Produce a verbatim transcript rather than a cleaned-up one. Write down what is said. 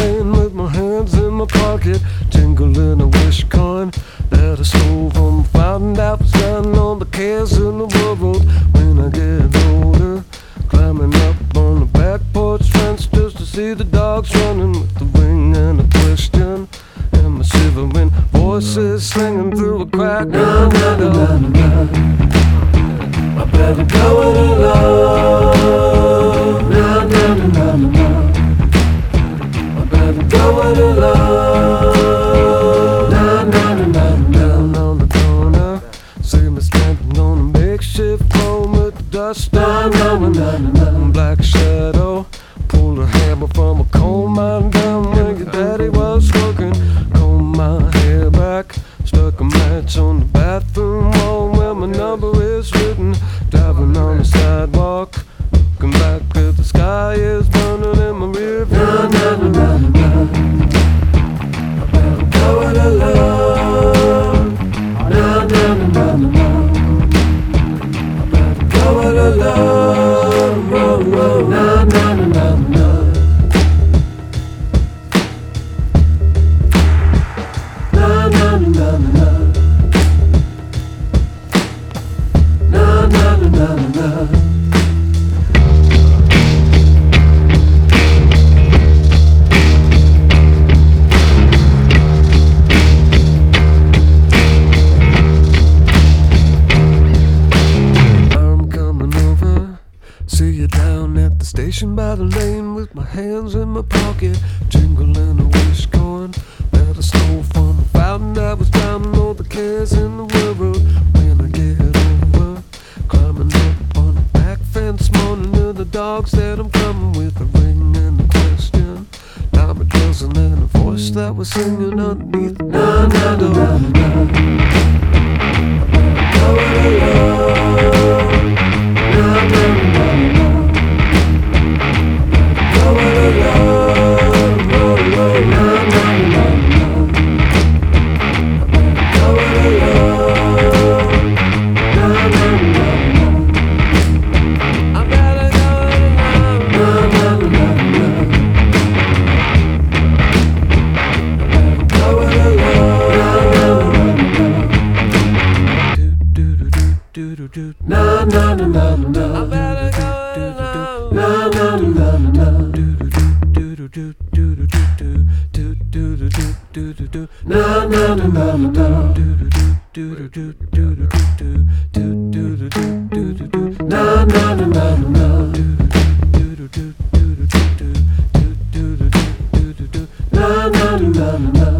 lane with my hands in my pocket, jingling a wish coin that I stole from a fountain that was down on the cares in the world. When I get older, climbing up on the back porch fence just to see the dogs running with the ring and a question, and my shivering voices singing through a crack in the window. I better go it alone. Na na na na na. I better go it alone. Na na na na na. Down on the corner, see me standing on a makeshift phone with the dust down on my black shadow. Pulled a hammer from a coal mine down where your daddy was working. Combed my hair back, stuck a match on the bathroom wall where my number is written. Driving on the sidewalk, looking back at the sky is burning in my rear view. Na na na na na. I better go it alone. Na na na na na. I better go it alone. Whoa, whoa. Na na na na na. Na na na na na. Na na na na na. I'm coming over, see you down at the station by the lane with my hands in my pocket, jingling a wish coin that I stole from a fountain that was drowning all the cares in the world. When I get over, climbing up on the back fence, moaning to the dogs that I'm coming with a ring and a question, time a dozen and a voice that was singing underneath. Na na na na na. Go it alone. Na na na na. Go it alone. Whoa, whoa. Na na na na. Go it alone. Na na na na. I better go it alone. Na na na na. Go it alone. Na na na na. Do do do do. Na na na na na. I better go it alone. Na na na na. Do do do do do do do do do do do do do do. Na na na na na. Do do do do do do do do do do do do do do. Na na na na na. Do do do do do do do do do do do do do. Na na na na.